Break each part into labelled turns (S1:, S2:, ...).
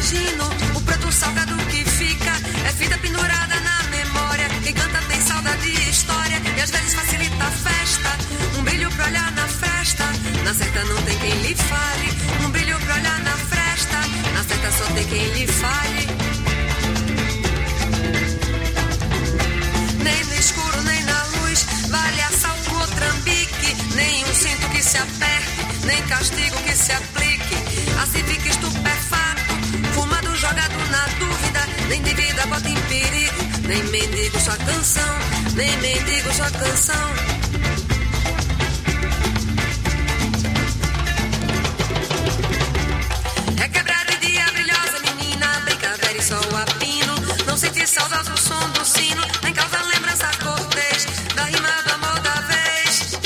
S1: imagino o prato salgado que fica. É fita pendurada na memória. Quem canta tem saudade e história. E às vezes facilita a festa. Um brilho pra olhar na fresta. Na certa não tem quem lhe fale. Um brilho pra olhar na fresta. Na certa só tem quem lhe fale. Nem no escuro, nem na luz. Vale assalto ou trambique. Nem um cinto que se aperte. Nem castigo que se aplique. Assim fica estupefato. Fumado, jogado na dúvida. Nem de vida bota em perigo. Nem mendigo sua canção. Nem mendigo sua canção. É quebrada e dia brilhosa, menina. Brinca velha e sol a pino. Não sente saudoso o som do sino. Nem causa lembrança cortês da rima do amor da vez.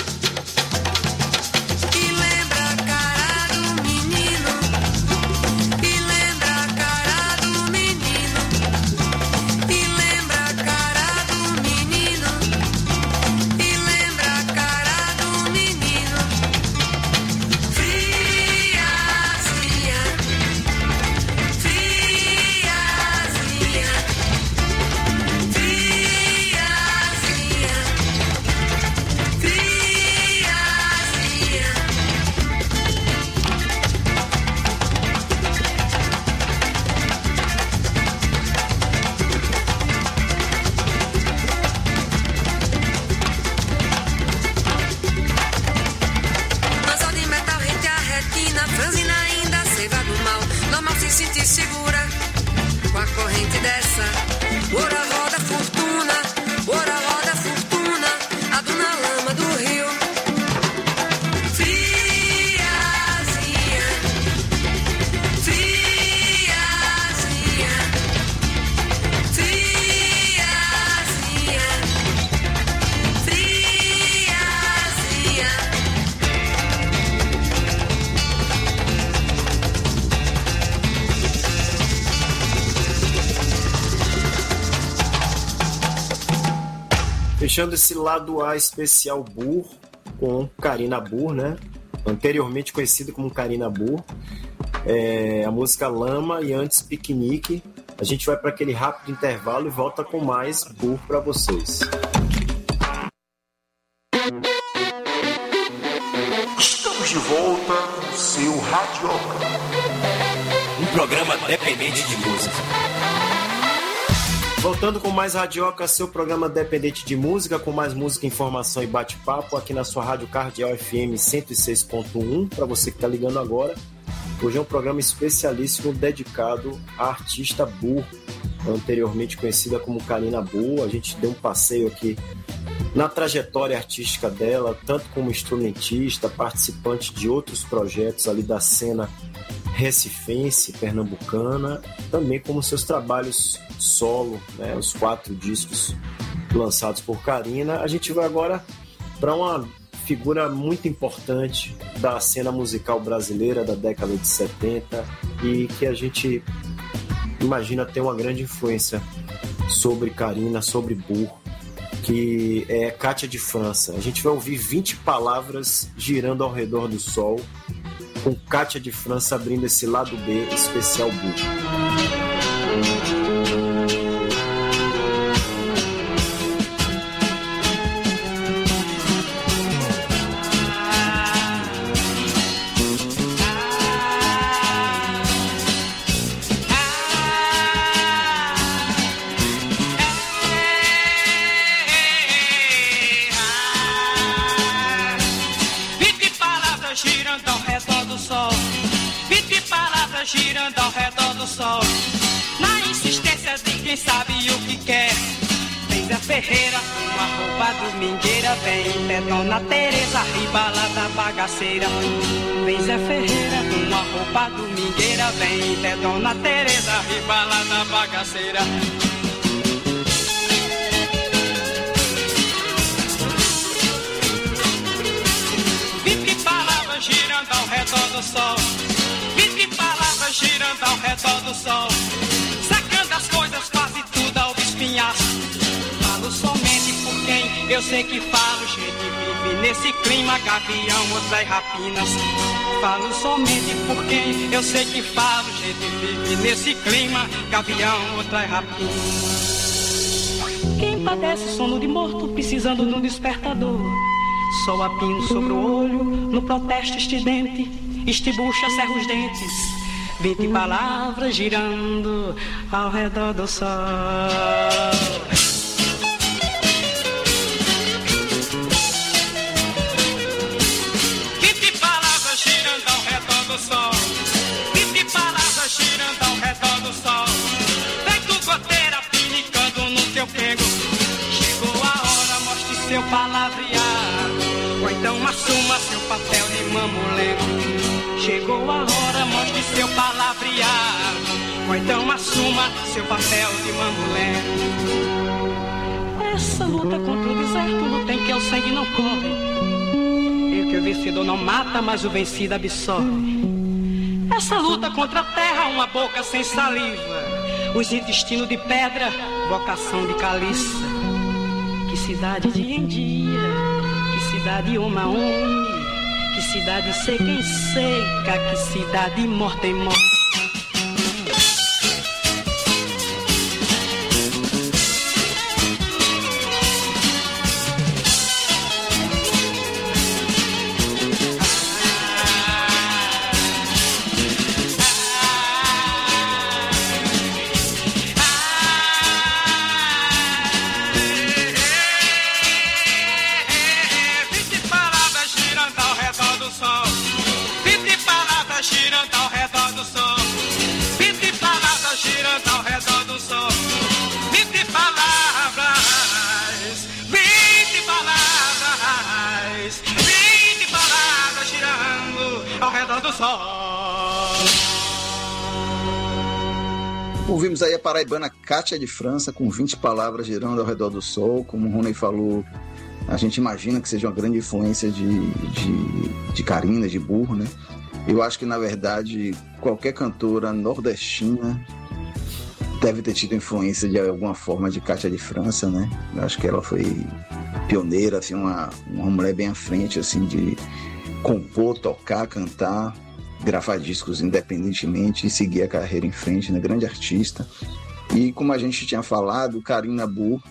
S1: E lembra a cara do menino. E lembra a cara do menino. E lembra a cara do menino. E lembra a cara do menino. Friazinha, friazinha, friazinha, friazinha. Anzol de metal rente a retina, franzina ainda, seiva do mal. Normal se sentir segura com a corrente dessa. Ora roda fortuna, ora roda fortuna, a dona lama do rio. Friazinha, friazinha, friazinha, friazinha.
S2: Fechando esse lado A especial Burr com Karina Burr, né? Anteriormente conhecida como Karina Burr. A música Lama e antes Piquenique. A gente vai para aquele rápido intervalo e volta com mais Burr para vocês.
S3: Estamos de volta com o seu Radioca.
S4: Um programa dependente de música.
S2: Voltando com mais Radioca, seu programa dependente de música, com mais música, informação e bate-papo aqui na sua Rádio Cardeal FM 106.1, para você que está ligando agora. Hoje é um programa especialíssimo dedicado à artista Burr, anteriormente conhecida como Karina Burr. A gente deu um passeio aqui na trajetória artística dela, tanto como instrumentista, participante de outros projetos ali da cena recifense, pernambucana, também como seus trabalhos solo, né, os 4 discos lançados por Karina. A gente vai agora para uma figura muito importante da cena musical brasileira da década de 70 e que a gente imagina ter uma grande influência sobre Karina, sobre Burr, que é Cátia de França. A gente vai ouvir 20 palavras girando ao redor do sol, com Cátia de França abrindo esse lado B especial Burr.
S5: Girando ao redor do sol, na insistência de quem sabe o que quer. Vem Zé Ferreira, com a roupa domingueira. Vem Té Dona Teresa, ribala da bagaceira. Vem Zé Ferreira, com a roupa domingueira. Vem Té Dona Teresa, ribala da bagaceira. 20 palavras girando ao redor do sol. 20 palavras girando ao redor do sol, sacando as coisas quase tudo ao espinhaço. Falo somente por quem eu eu sei que falo, gente vive nesse clima, gavião, outra e rapinas. Falo somente por quem eu sei que falo, gente vive nesse clima, gavião, outra e rapinas. Quem padece sono de morto, precisando de um despertador, sol a pino sobre o olho, no protesto estridente, estibucha, cerra os dentes, 20 palavras girando ao redor do sol. 20 palavras girando ao redor do sol, 20 palavras girando ao redor do sol, feito goteira pinicando no teu pego. Chegou a hora, mostre seu palavreado, ou então assuma seu papel de mamulengo. Chegou a hora, mostre seu palavreado, ou então assuma seu papel de mamulengo. Essa luta contra o deserto, luta em que o sangue não corre, e que o vencedor não mata, mas o vencido absorve. Essa luta contra a terra, uma boca sem saliva, os intestinos de pedra, vocação de caliça. Que cidade dia em dia, que cidade uma a uma, que cidade seca em seca, que cidade morta em morta.
S6: Ouvimos aí a paraibana Cátia de França com 20 palavras girando ao redor do sol. Como o Rony falou, a gente imagina que seja uma grande influência de Carina, de Burro, né? Eu acho que, na verdade, qualquer cantora nordestina deve ter tido influência de alguma forma de Cátia de França, né? Eu acho que ela foi pioneira, assim, uma mulher bem à frente, assim, de compor, tocar, cantar, gravar discos independentemente e seguir a carreira em frente, né? Grande artista. E como a gente tinha falado, Carina Burro,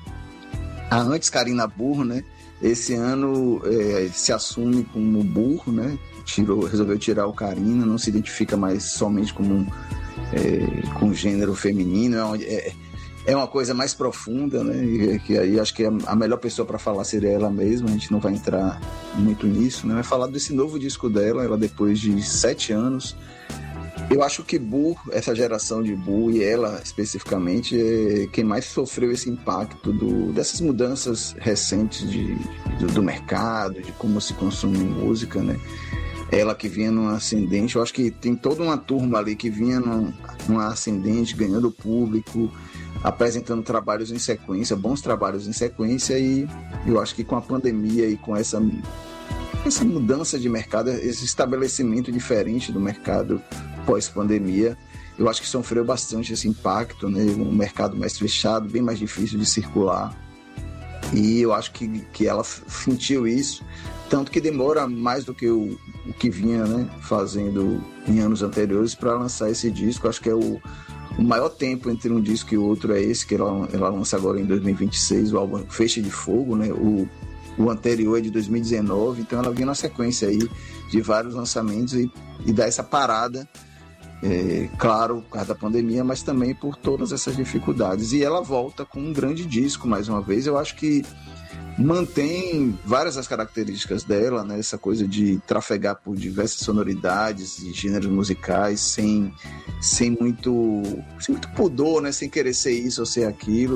S6: a antes Carina Burro, né? Esse ano se assume como Burro, né? Resolveu tirar o Carina, não se identifica mais somente como com gênero feminino, é uma coisa mais profunda, né? Que aí acho que a melhor pessoa para falar seria ela mesma. A gente não vai entrar muito nisso, né? Vai falar desse novo disco dela, ela depois de 7 anos. Eu acho que Burro, essa geração de Burro, e ela especificamente, é quem mais sofreu esse impacto dessas mudanças recentes do mercado, de como se consome música, né? Ela que vinha numa ascendente, eu acho que tem toda uma turma ali que vinha numa ascendente, ganhando público, apresentando trabalhos em sequência, bons trabalhos em sequência, e eu acho que com a pandemia e com essa mudança de mercado, esse estabelecimento diferente do mercado pós-pandemia, eu acho que sofreu bastante esse impacto, né? Um mercado mais fechado, bem mais difícil de circular, e eu acho que ela sentiu isso, tanto que demora mais do que o que vinha, né, fazendo em anos anteriores para lançar esse disco. Acho que é o maior tempo entre um disco e outro é esse, que ela lança agora em 2026, o álbum Feixe de Fogo, né? O anterior é de 2019, então ela vinha na sequência aí de vários lançamentos e dá essa parada, claro, por causa da pandemia, mas também por todas essas dificuldades. E ela volta com um grande disco, mais uma vez. Eu acho que mantém várias das características dela, né? Essa coisa de trafegar por diversas sonoridades e gêneros musicais sem muito pudor, né? Sem querer ser isso ou ser aquilo,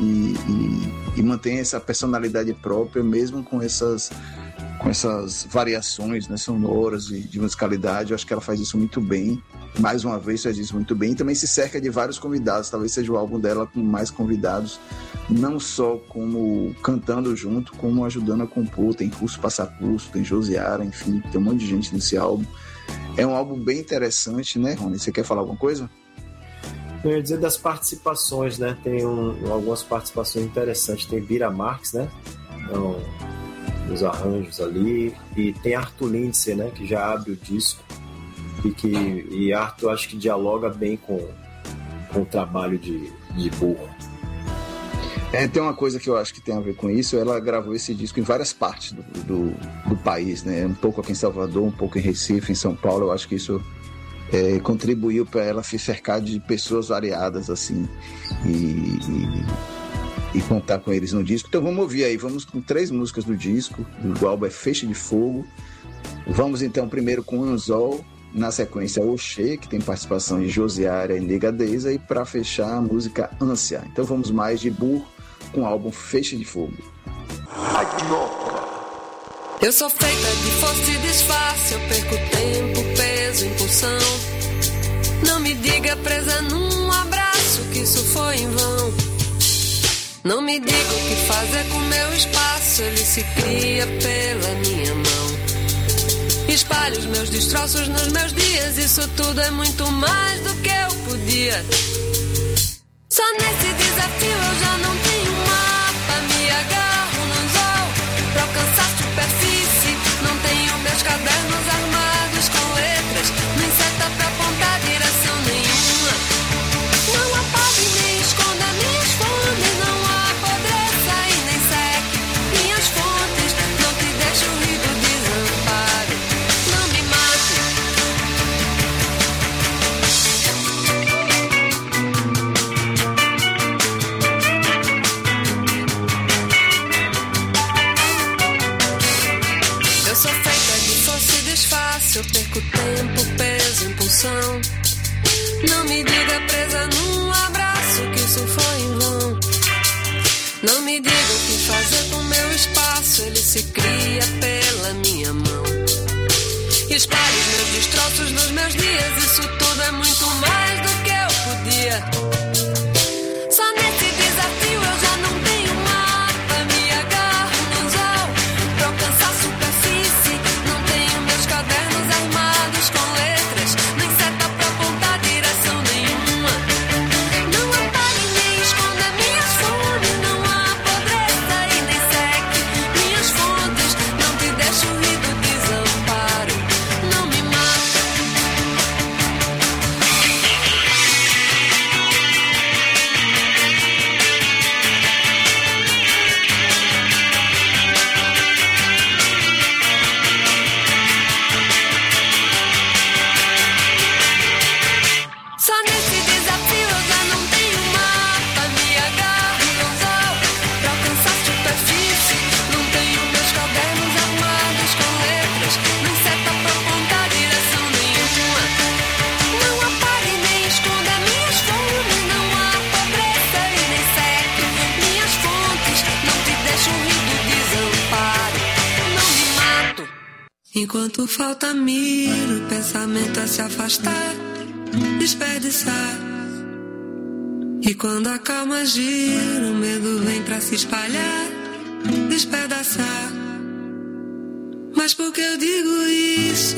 S6: e mantém essa personalidade própria mesmo com essas variações, né, sonoras e de musicalidade. Eu acho que ela faz isso muito bem, mais uma vez faz isso muito bem, e também se cerca de vários convidados. Talvez seja o álbum dela com mais convidados, não só como cantando junto, como ajudando a compor. Tem Curso Passacurso, tem Josiara, enfim, tem um monte de gente nesse álbum. É um álbum bem interessante, né, Rony? Você quer falar alguma coisa?
S2: Eu ia dizer das participações, né? Tem algumas participações interessantes. Tem Bira Marques, né? os arranjos ali, e tem Arthur Lindsay, né, que já abre o disco, e Arthur acho que dialoga bem com o trabalho de Burro.
S6: Tem uma coisa que eu acho que tem a ver com isso. Ela gravou esse disco em várias partes do país, né? Um pouco aqui em Salvador, um pouco em Recife, em São Paulo. Eu acho que isso contribuiu para ela se cercar de pessoas variadas, assim, e contar com eles no disco. Então vamos ouvir aí, vamos com 3 músicas do disco. O álbum é Feixe de Fogo. Vamos então primeiro com Anzol, na sequência Oxê, que tem participação de Josiara e Negadeza, e para fechar a música Ânsia. Então vamos mais de Burro com o álbum Feixe de Fogo.
S1: Eu sou feita de força e disfarce, eu perco tempo, peso, impulsão. Não me diga presa num abraço que isso foi em vão. Não me diga o que fazer com meu espaço, ele se cria pela minha mão. Espalho os meus destroços nos meus dias, isso tudo é muito mais do que eu podia. Só nesse desafio eu já não tenho mapa, me agarro no anzol pra alcançar superfície. Não tenho meus cadernos armados com letras, nem seta pra apontar direção nenhuma. Não apague nem esconda minhas fontes, não apodreça e nem seque minhas fontes. Não te deixe rir do desamparo, não me mate. Eu sou feita de força e disfarce, eu perco tempo, peso, impulsão. Não me diga presa num abraço que isso foi em vão. Não me diga o que fazer com meu espaço, ele se cria pela minha mão. Espalhe os meus destroços nos meus dias, isso tudo é muito mais do que eu podia. Só nesse desafio eu já não tenho mapa, me agarro no anzol pra alcançar superfície. Não tenho meus cadernos armados com letras, nem seta pra apontar direção nenhuma. Não apague nem esconda minhas fontes, não apodreça e nem seque minhas fontes. Não te deixe rir do desamparo, não me mata. Só nesse desafio eu já não tenho mapa, me agarro no anzol pra alcançar superfície. Não tenho meus cadernos armados com letras, nem seta pra apontar direção nenhuma. Não apague nem esconda minhas fontes, não apodreça e nem seque minhas fontes. Não te deixe rir do desamparo, não me mato. Enquanto falta miro, o pensamento a se afastar, desperdiçar. E quando a calma gira, o medo vem pra se espalhar, despedaçar. Mas por que eu digo isso?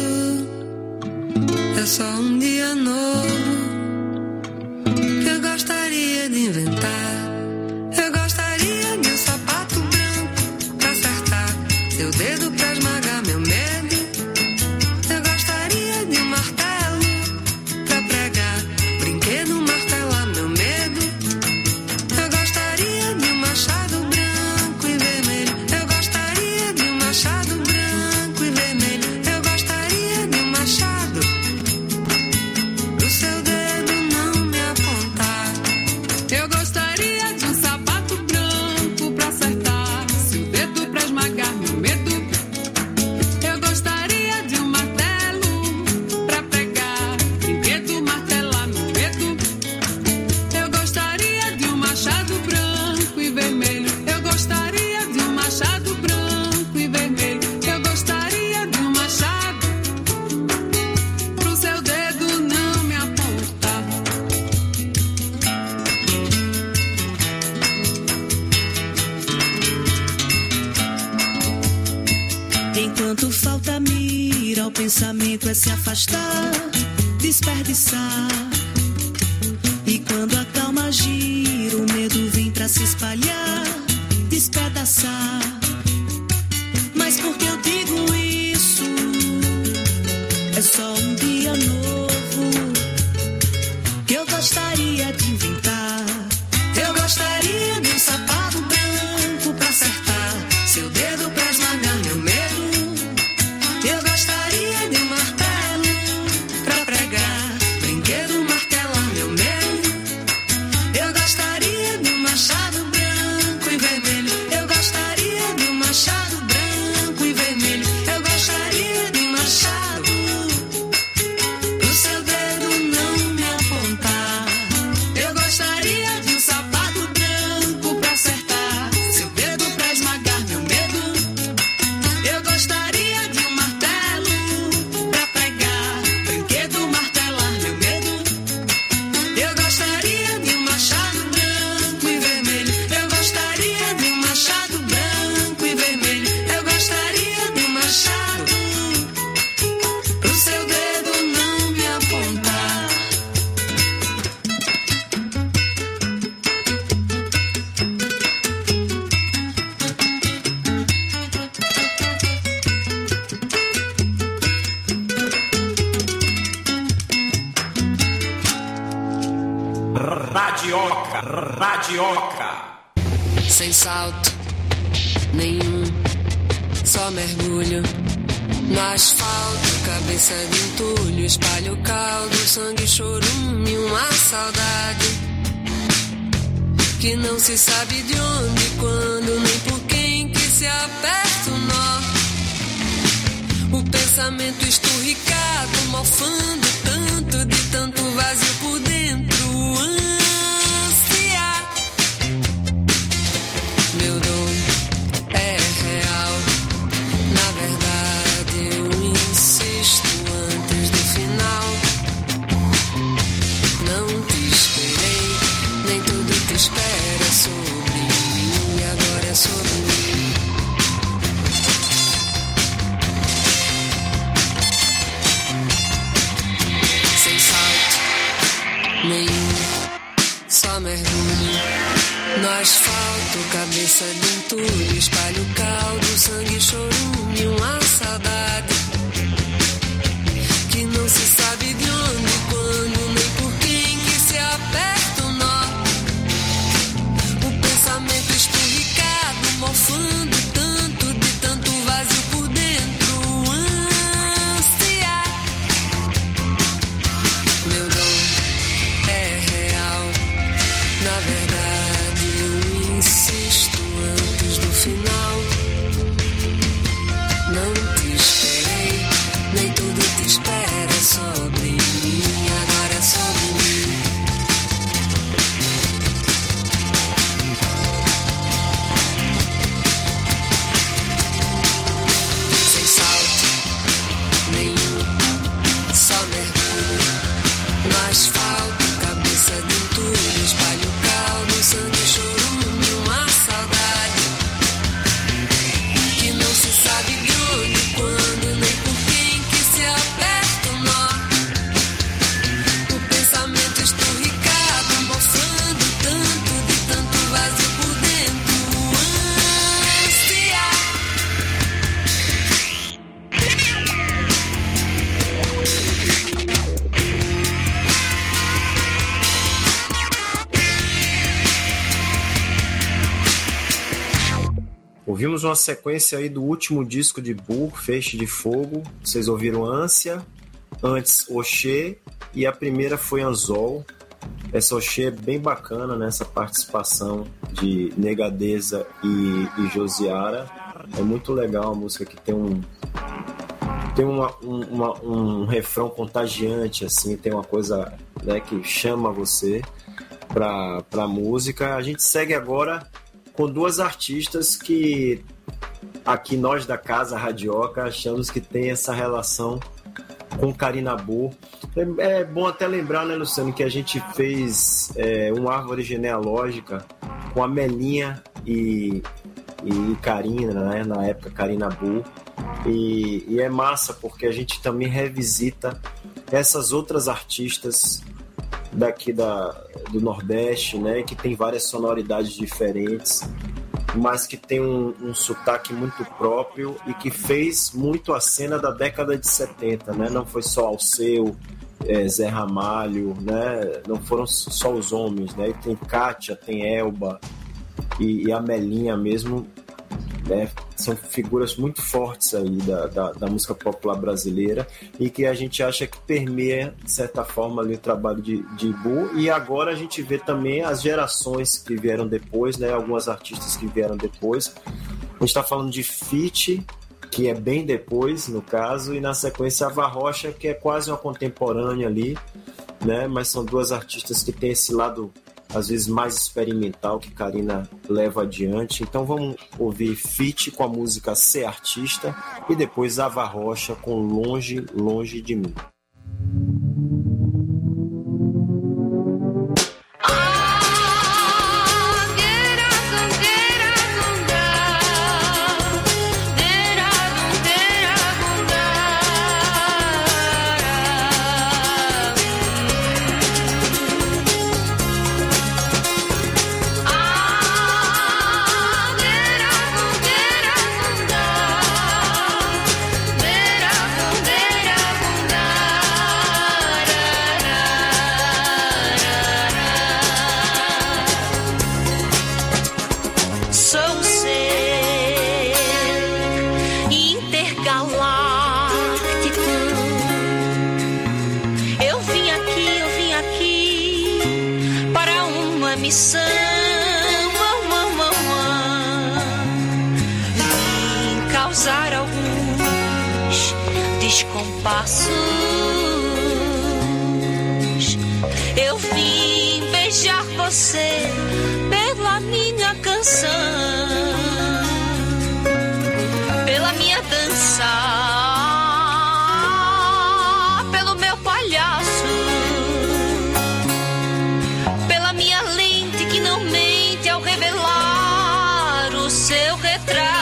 S1: É só um dia novo que eu gostaria de inventar. Eu gostaria de um sapato branco pra acertar seu dedo pra esmagar meu medo. Eu gostaria de um martelo pra pregar, brinquedo martelar meu medo. Eu gostaria de um machado branco e vermelho. Eu gostaria de um machado branco e vermelho. Eu gostaria de um machado pro seu dedo não me apontar. Eu gostaria de um sapato branco pra acertar seu dedo pra esmagar meu medo. Eu gostaria de um martelo pra pregar, brinquedo martelar meu medo. Eu gostaria de um machado branco e vermelho. Eu gostaria de um machado branco e vermelho. Eu gostaria de um machado pro seu dedo não me apontar.
S7: Enquanto falta mira, o pensamento é se afastar, desperdiçar. E quando a calma gira, o medo vem pra se espalhar, despedaçar.
S4: Radioca.
S1: Sem salto nenhum, só mergulho no asfalto, cabeça de entulho, espalho caldo, sangue, chorume, uma saudade que não se sabe de onde, quando, nem por quem, que se aperta o nó. O pensamento esturricado, mofando tanto, de tanto vazio por dentro, ansiar. Meu dom é real, na verdade eu insisto antes do final. Não te esperei, nem tudo te espera sobre mim, agora é sobre mim. Sem salto nenhum, só mergulho no asfalto, cabeça de entulho, espalho caldo, sangue, chorume, uma saudade que não se sabe de onde, quando, nem por quem, que se aperta o nó. O pensamento esturricado, mofando tanto, de tanto vazio por dentro, ansiar. Meu dom é real, na verdade eu insisto antes do final. Não te esperei, nem tudo te espera sobre mim, agora é sobre mim. Sem salto nenhum, só mergulho no asfalto, cabeça de entulho, espalho caldo, sangue, chorume, uma saudade que não se sabe de onde, quando, nem por quem, que se aperta o nó. O pensamento esturricado, mofando tanto, de tanto vazio por dentro, ansiar.
S2: Ouvimos uma sequência aí do último disco de Burr, Feixe de Fogo. Vocês ouviram Ânsia, antes Oxê e a primeira foi Anzol. Essa Oxê é bem bacana, né? Essa participação de Negadeza e Josiara. É muito legal a música, que tem um refrão contagiante, assim, tem uma coisa, né, que chama você pra música. A gente segue agora com duas artistas que aqui nós da Casa Radioca achamos que tem essa relação com Karina Burr. É bom até lembrar, né, Luciano, que a gente fez uma árvore genealógica com a Melinha e Karina, né, na época Karina Burr, e é massa porque a gente também revisita essas outras artistas daqui do Nordeste, né, que tem várias sonoridades diferentes, mas que tem um sotaque muito próprio e que fez muito a cena da década de 70, né? Não foi só Alceu, Zé Ramalho, né? Não foram só os homens, né? E tem Kátia, tem Elba e a Melinha mesmo, né? São figuras muito fortes aí da música popular brasileira e que a gente acha que permeia, de certa forma, ali o trabalho de Burr. E agora a gente vê também as gerações que vieram depois, né? Algumas artistas que vieram depois. A gente está falando de Fitch, que é bem depois, no caso, e na sequência Ava Rocha, que é quase uma contemporânea ali, né? Mas são duas artistas que têm esse lado, às vezes, mais experimental que Karina leva adiante. Então vamos ouvir Fitch com a música Ser Artista e depois Ava Rocha com Longe, Longe de Mim.
S8: Bunda. intergaláctico. Eu vim aqui para uma missão. Vim causar alguns descompassos. Eu vim beijar você pela minha canção, pela minha dança, pelo meu palhaço, pela minha lente que não mente ao revelar o seu retrato.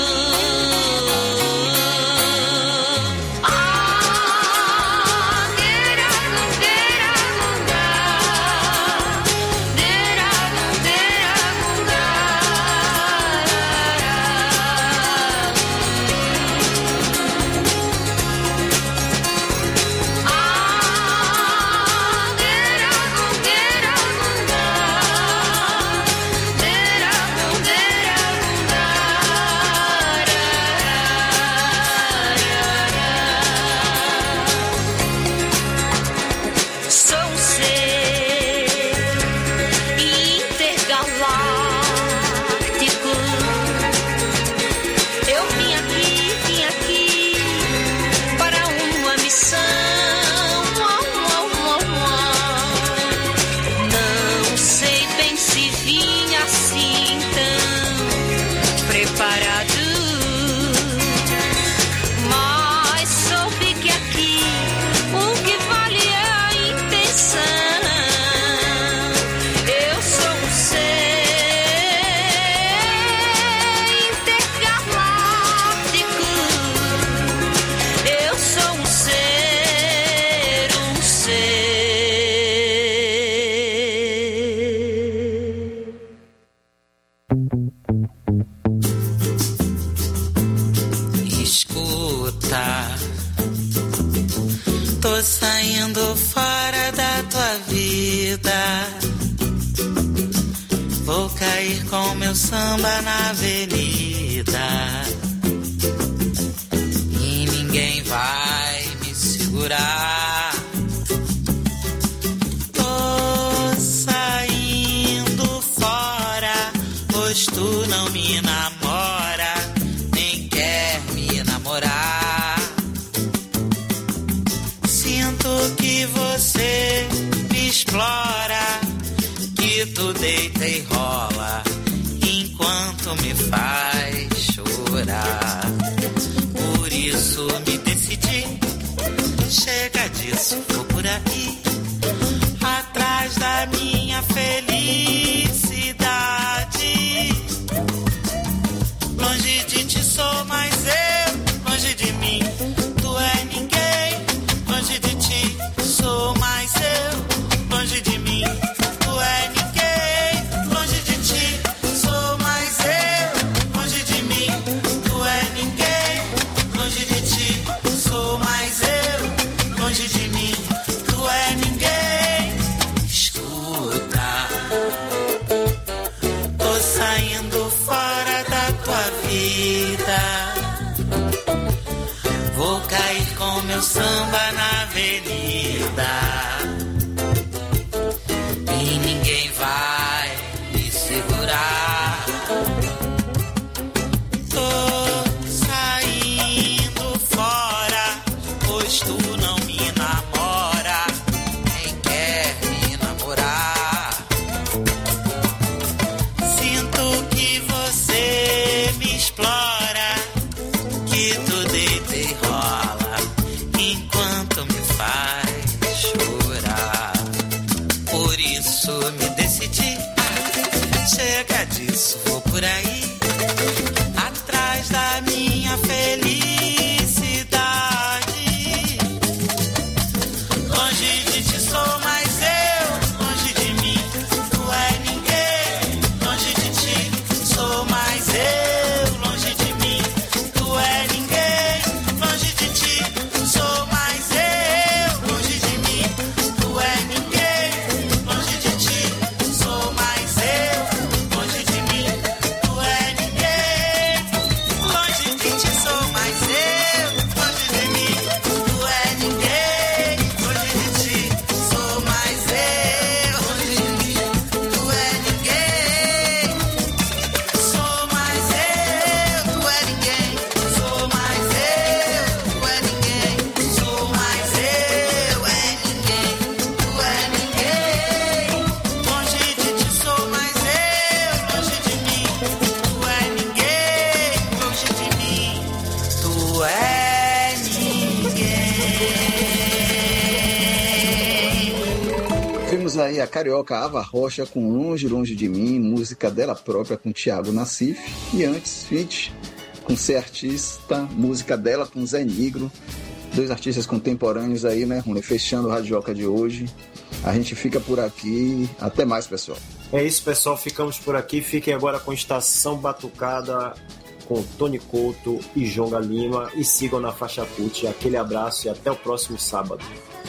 S9: Tô saindo fora da tua vida, vou cair com meu samba na avenida e ninguém vai me segurar. Tô saindo fora, pois tu não me namora, nem quer me namorar. Sinto que você me explora, que tu deita e rola enquanto me faz chorar. Por isso me decidi, chega disso, vou por aí, atrás da minha felicidade. Longe de ti sou mais eu, longe de mim tu é ninguém. Longe de ti sou mais eu, longe de mim tu é ninguém. Longe de ti sou mais eu, longe de mim tu é ninguém. Longe de ti sou mais eu, longe de mim tu é ninguém. Escuta, tô saindo fora da tua vida, vou cair com meu samba na avenida e ninguém vai me segurar. Tô saindo fora, pois tu não me namora, nem quer me namorar. Sinto que você me explora, que tu deita e rola enquanto me faz chorar. Por isso me decidi, chega disso, vou por aí, atrás da minha felicidade. Longe de ti sou mais eu, longe de mim tu é ninguém. Longe de ti sou mais eu, longe de mim tu é ninguém.
S6: aí a carioca Ava Rocha com Longe, Longe de Mim, música dela própria com Thiago Nassif. E antes, feat com Ser Artista, música dela com Zé Nigro. 2 artistas contemporâneos aí, né, Rony? Fechando o Radioca de hoje. A gente fica por aqui. Até mais, pessoal.
S2: É isso, pessoal. Ficamos por aqui. Fiquem agora com Estação Batucada, com Tony Couto e Jonga Lima. E sigam na Faixa Cult. Aquele abraço e até o próximo sábado.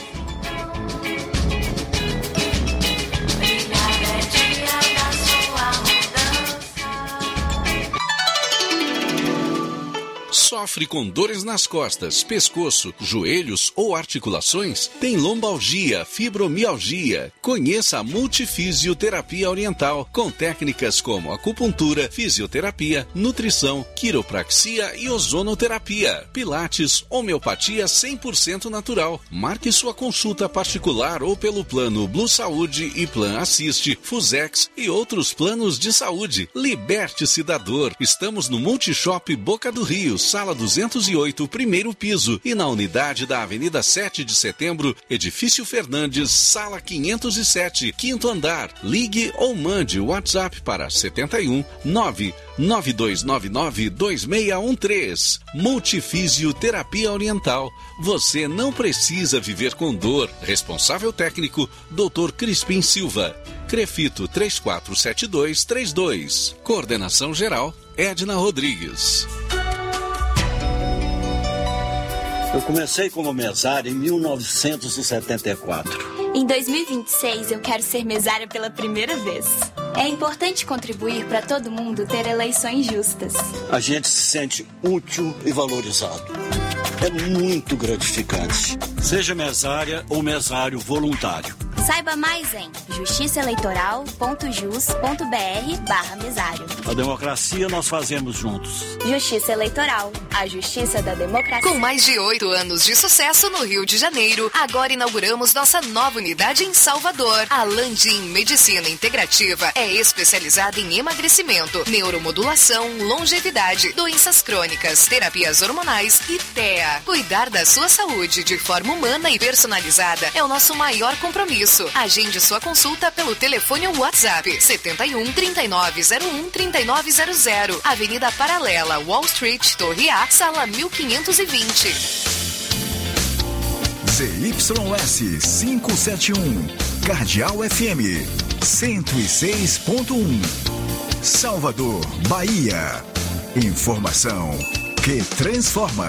S10: Sofre com dores nas costas, pescoço, joelhos ou articulações? Tem lombalgia, fibromialgia? Conheça a Multifisioterapia Oriental, com técnicas como acupuntura, fisioterapia, nutrição, quiropraxia e ozonoterapia, pilates, homeopatia 100% natural. Marque sua consulta particular ou pelo plano Blue Saúde e Plan Assiste, Fusex e outros planos de saúde. Liberte-se da dor. Estamos no Multishop Boca do Rio, Sala 208, primeiro piso, e na unidade da Avenida 7 de Setembro, Edifício Fernandes, Sala 507, quinto andar. Ligue ou mande o WhatsApp para 71 99299 2613. Multifisioterapia Oriental. Você não precisa viver com dor. Responsável técnico, Dr. Crispim Silva. Crefito 347232. Coordenação geral, Edna Rodrigues.
S11: Eu comecei como mesário em 1974.
S12: Em 2026, eu quero ser mesária pela primeira vez. É importante contribuir para todo mundo ter eleições justas.
S11: A gente se sente útil e valorizado. É muito gratificante. Seja mesária ou mesário voluntário.
S12: Saiba mais em justiçaeleitoral.jus.br/mesário.
S11: A democracia nós fazemos juntos.
S12: Justiça Eleitoral, a justiça da democracia.
S13: Com mais de 8 anos de sucesso no Rio de Janeiro, agora inauguramos nossa nova unidade em Salvador. A Landim Medicina Integrativa é especializada em emagrecimento, neuromodulação, longevidade, doenças crônicas, terapias hormonais e TEA. Cuidar da sua saúde de forma humana e personalizada é o nosso maior compromisso. Agende sua consulta pelo telefone ou WhatsApp 71 3901 3900, Avenida Paralela, Wall Street, Torre A, Sala 1520.
S14: ZYS 571, Cardeal FM 106.1, Salvador, Bahia. Informação que transforma.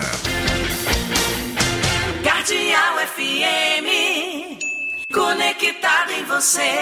S15: Cardeal FM, conectado em você.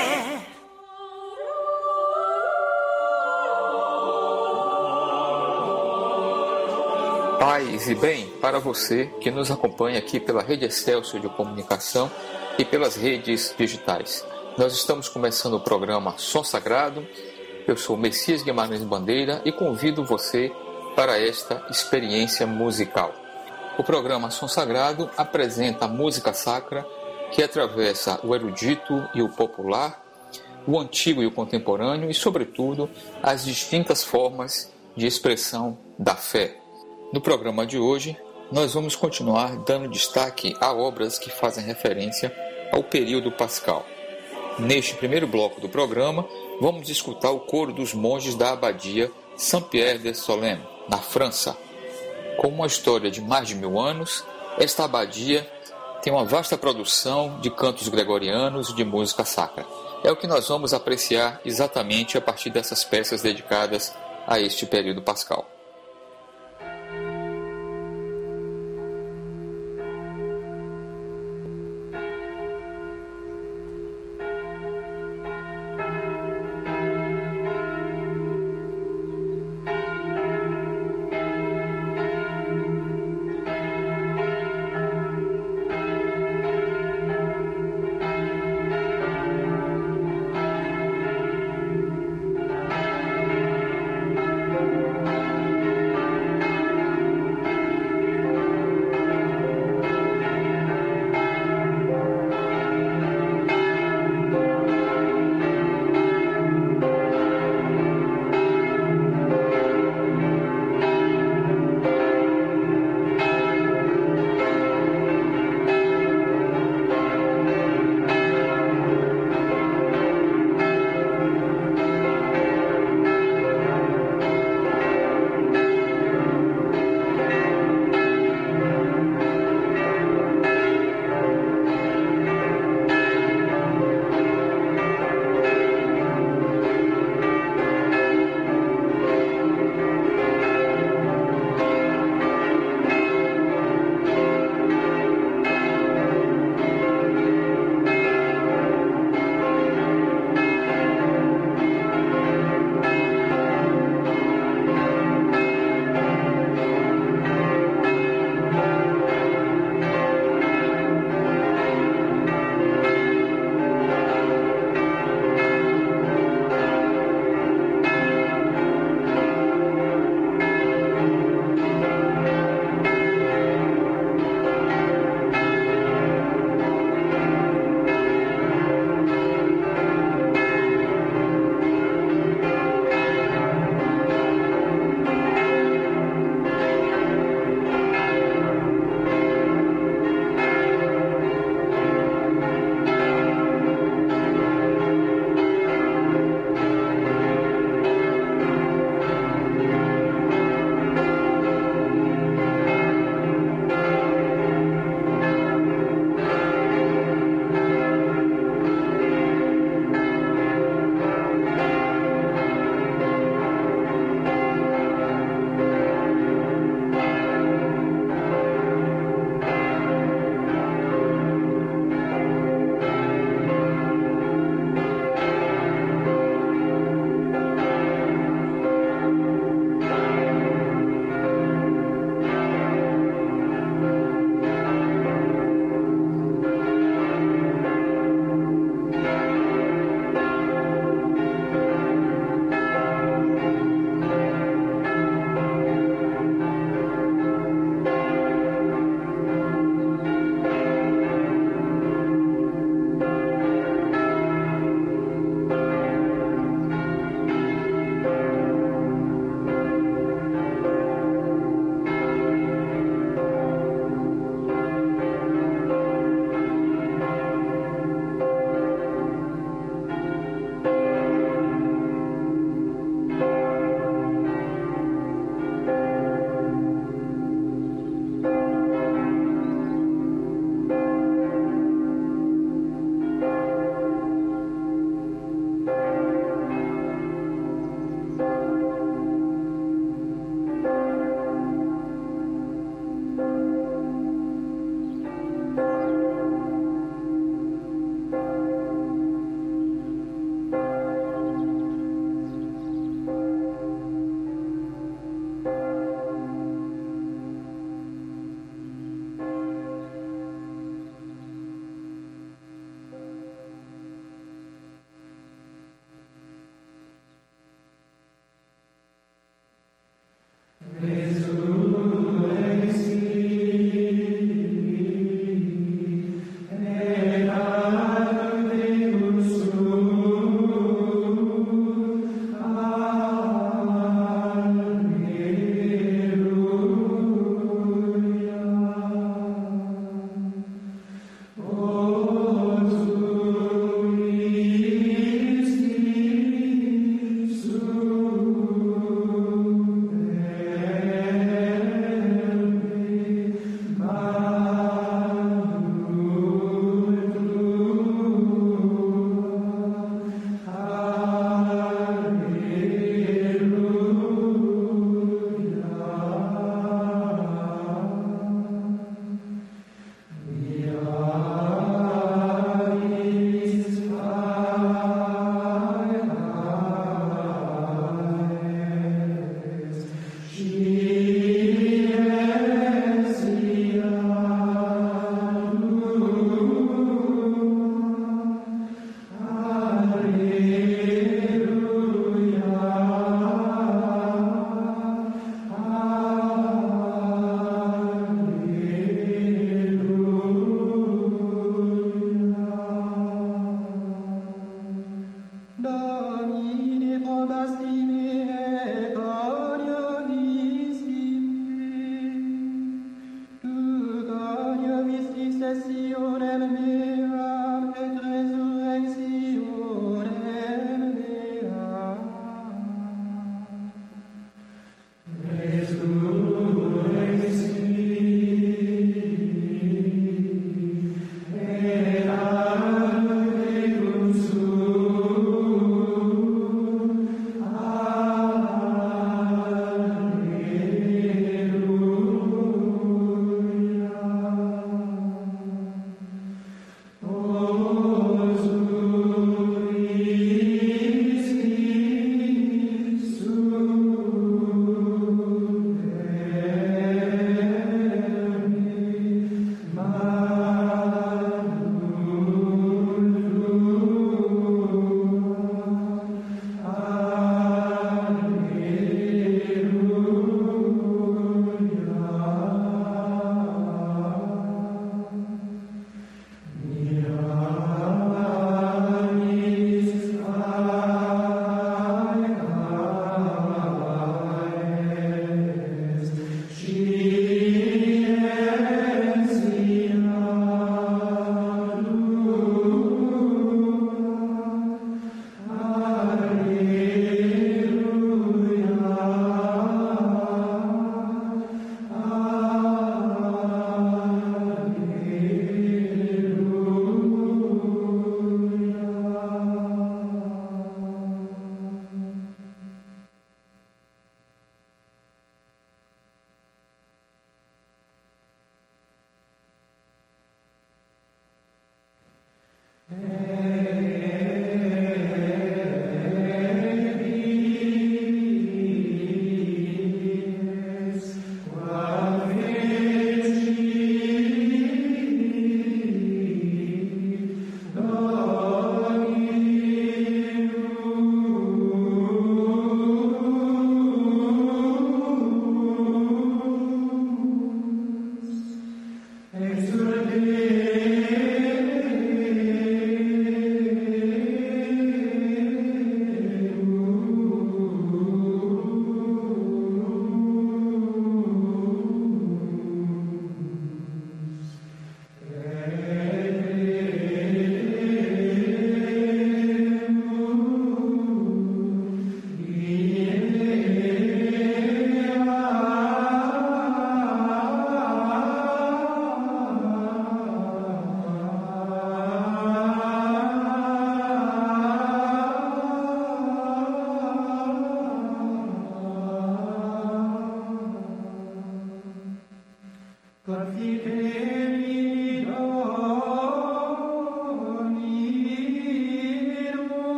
S16: Paz e bem para você que nos acompanha aqui pela Rede Excelsior de Comunicação e pelas redes digitais. Nós estamos começando o programa Som Sagrado. Eu sou Messias Guimarães Bandeira e convido você para esta experiência musical. O programa Som Sagrado apresenta a música sacra que atravessa o erudito e o popular, o antigo e o contemporâneo e, sobretudo, as distintas formas de expressão da fé. No programa de hoje, nós vamos continuar dando destaque a obras que fazem referência ao período pascal. Neste primeiro bloco do programa, vamos escutar o coro dos monges da abadia Saint-Pierre-de-Solesmes, na França. Com uma história de mais de 1000 anos, esta abadia tem uma vasta produção de cantos gregorianos e de música sacra. É o que nós vamos apreciar exatamente a partir dessas peças dedicadas a este período pascal.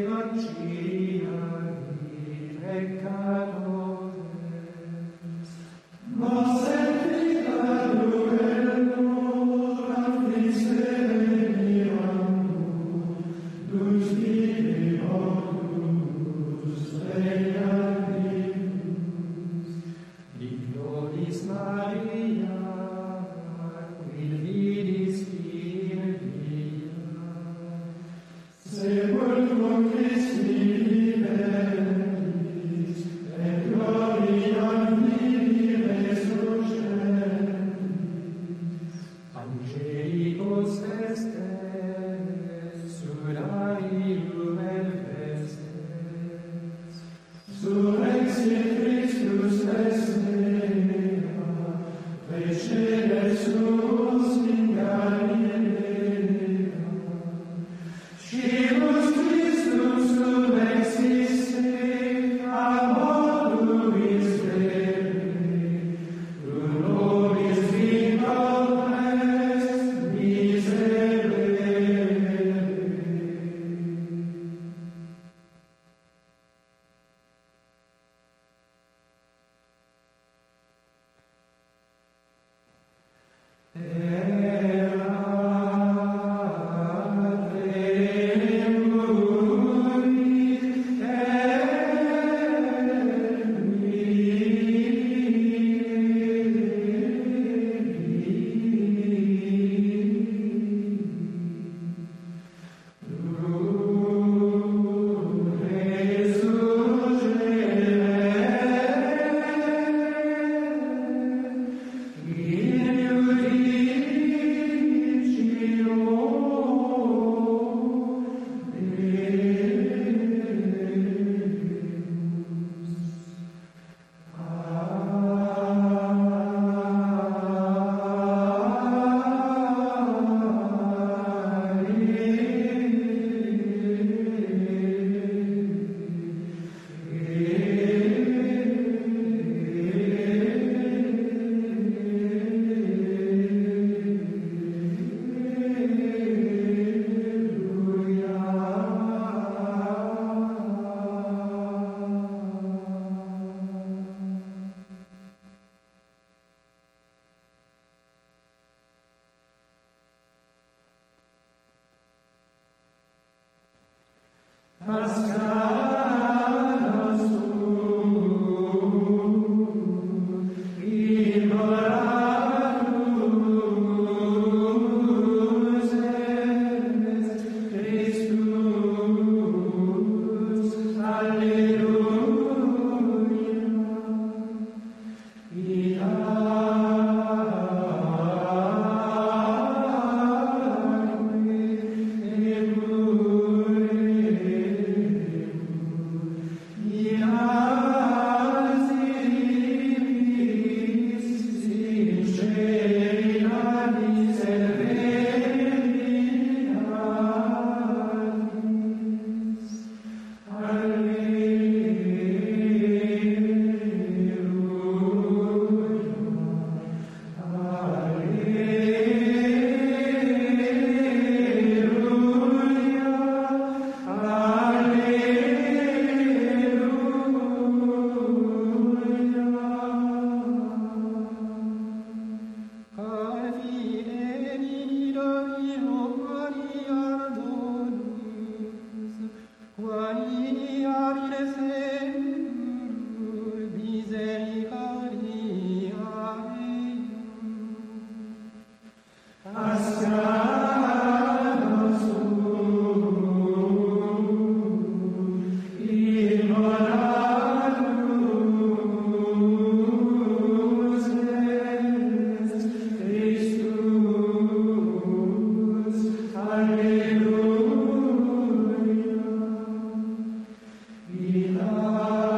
S17: Alleluia.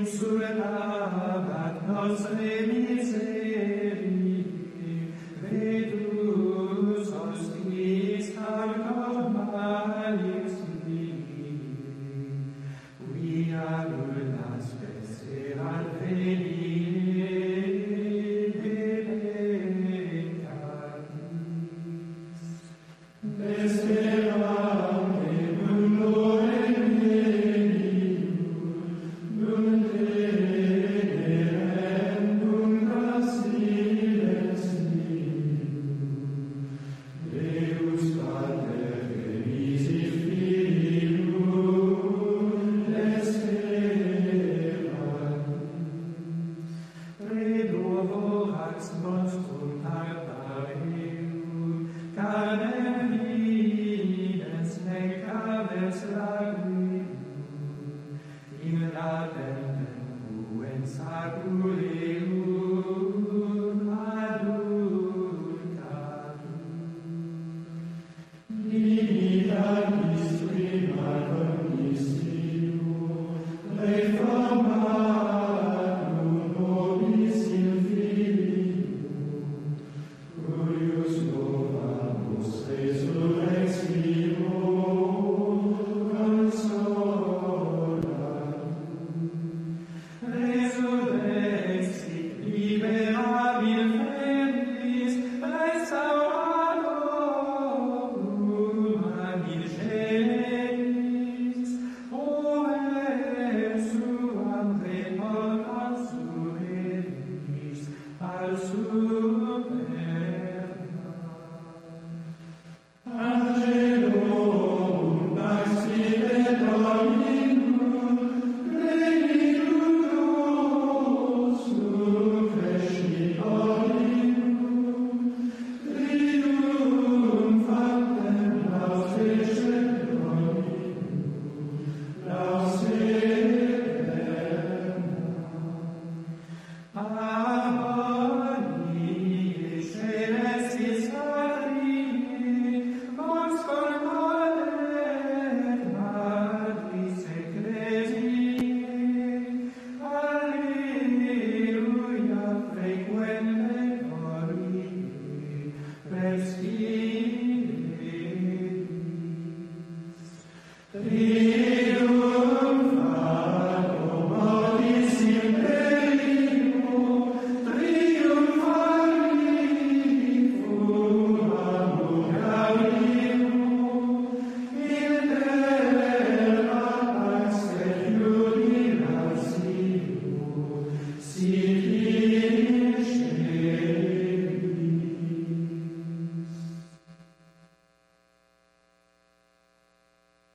S17: surnabat nostre miserii, vedus hostis tantum malis vii, quia nullas perserat venire delectatis. Desperam mundo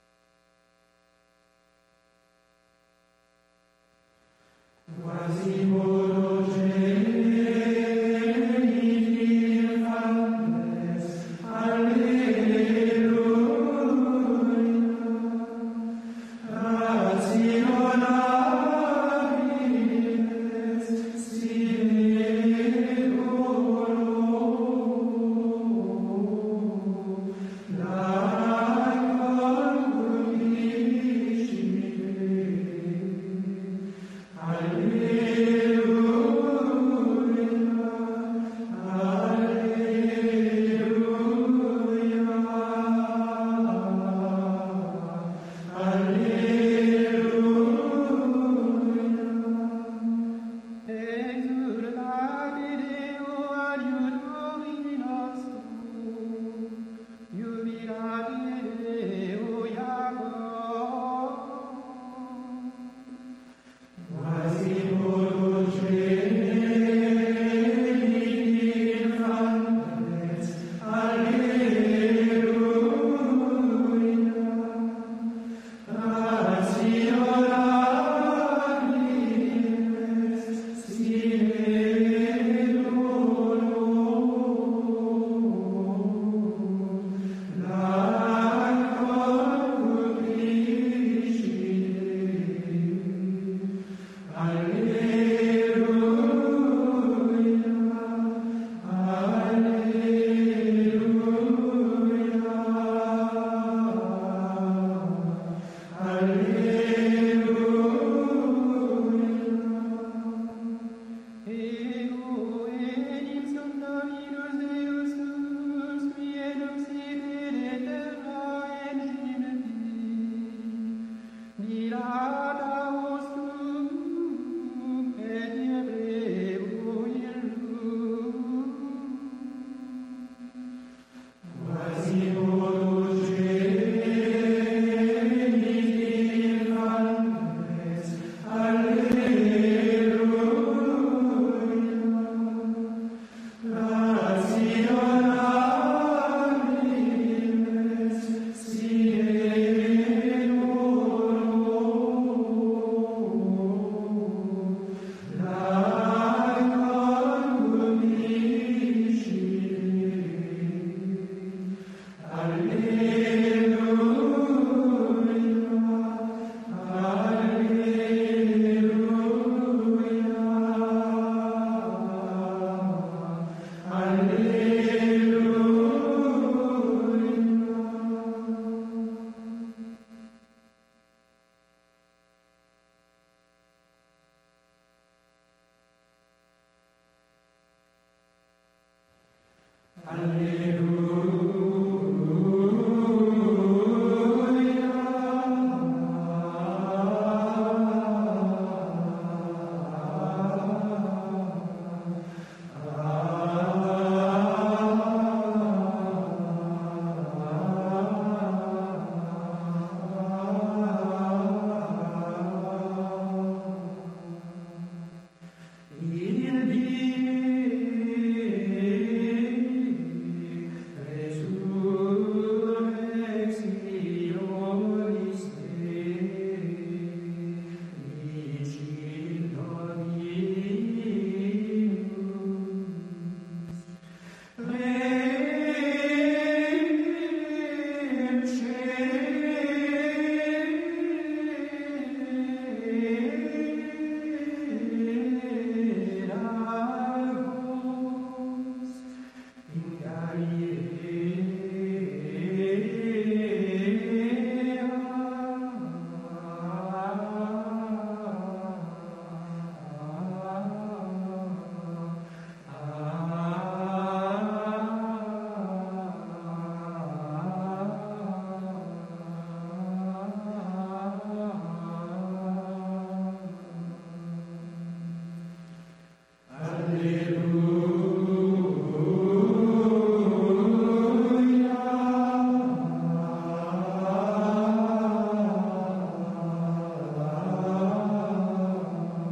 S17: quasi